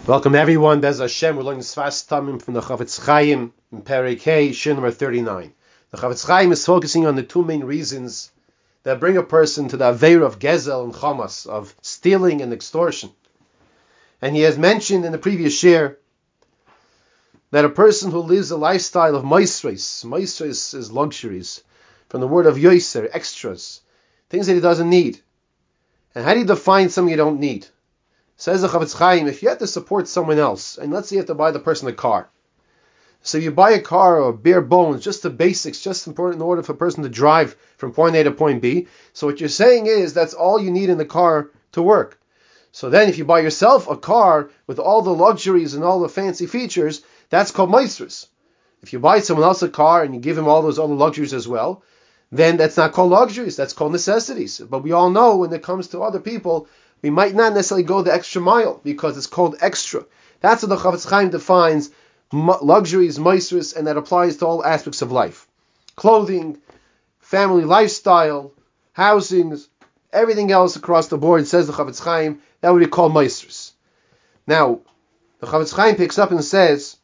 Welcome everyone. Bez Hashem. We're learning Sfas Tamim from the Chafetz Chaim in Perek Hey, Shin number 39. The Chafetz Chaim is focusing on the two main reasons that bring a person to the Aveira of Gezel and Chamas, of stealing and extortion. And he has mentioned in the previous share that a person who lives a lifestyle of Maisres is luxuries, from the word of Yoiser, extras, things that he doesn't need. And how do you define something you don't need? Says the Chafetz Chaim, if you have to support someone else, and let's say you have to buy the person a car. So you buy a car or bare bones, just the basics, just important in order for a person to drive from point A to point B. So what you're saying is that's all you need in the car to work. So then if you buy yourself a car with all the luxuries and all the fancy features, that's called Maisres. If you buy someone else a car and you give him all those other luxuries as well, then that's not called luxuries, that's called necessities. But we all know when it comes to other people, we might not necessarily go the extra mile because it's called extra. That's what the Chafetz Chaim defines luxuries, maisres, and that applies to all aspects of life. Clothing, family lifestyle, housings, everything else across the board, says the Chafetz Chaim, that would be called maisres. Now, the Chafetz Chaim picks up and says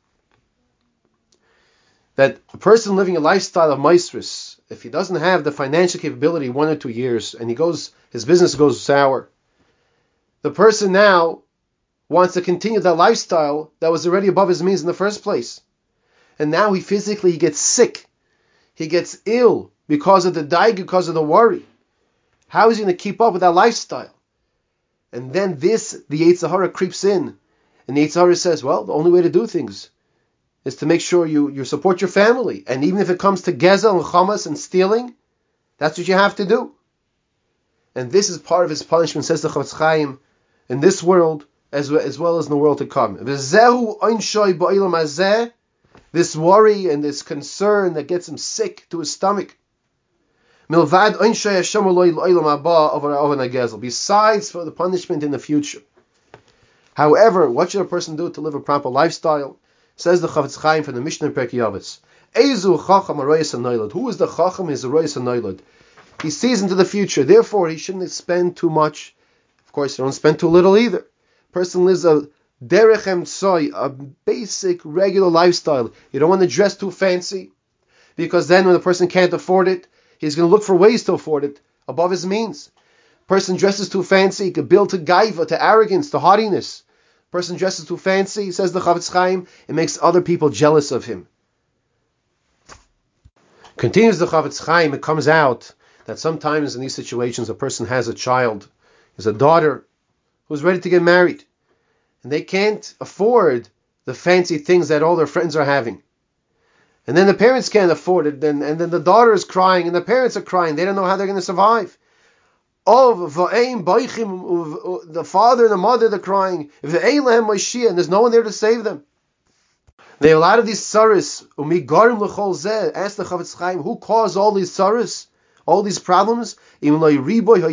that a person living a lifestyle of maisres, if he doesn't have the financial capability 1 or 2 years, and his business goes sour, the person now wants to continue that lifestyle that was already above his means in the first place. And now he physically gets sick. He gets ill because of the daig, because of the worry. How is he going to keep up with that lifestyle? And then the Yetzer Hara creeps in. And the Yetzer Hara says, well, the only way to do things is to make sure you support your family. And even if it comes to Gezel and Chamas and stealing, that's what you have to do. And this is part of his punishment, says the Chafetz Chaim, in this world as well as in the world to come. This worry and this concern that gets him sick to his stomach. Besides for the punishment in the future. However, what should a person do to live a proper lifestyle? Says the Chafetz Chaim from the Mishnah Perkei Avos. Who is the Chacham? He is the Royas HaNoilad. He sees into the future, therefore he shouldn't spend too much. Of course, you don't spend too little either. Person lives a derech emtsoi, a basic, regular lifestyle. You don't want to dress too fancy, because then when the person can't afford it, he's going to look for ways to afford it above his means. Person dresses too fancy, he could build to gaiva, to arrogance, to haughtiness. Person dresses too fancy, says the Chafetz Chaim, it makes other people jealous of him. Continues the Chafetz Chaim, it comes out that sometimes in these situations a person has a child, is a daughter who's ready to get married, and they can't afford the fancy things that all their friends are having. And then the parents can't afford it, and then the daughter is crying, and the parents are crying. They don't know how they're going to survive. The father and the mother, they're crying. And there's no one there to save them. There are a lot of these tsaris. Ask the Chafetz Chaim, who caused all these tsaris? All these problems, the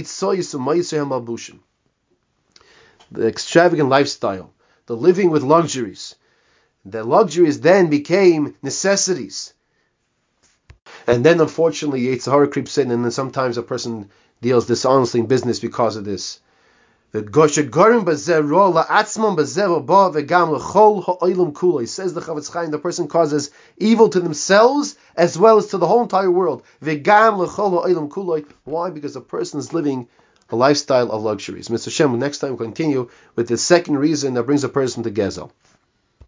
extravagant lifestyle, the living with luxuries. The luxuries then became necessities. And then unfortunately Yetzer Hara creeps in, and then sometimes a person deals dishonestly in business because of this. Says the Chafetz Chaim, the person causes evil to themselves as well as to the whole entire world. Why? Because a person is living a lifestyle of luxuries. Mr. Shem, next time we'll continue with the second reason that brings a person to Gezel.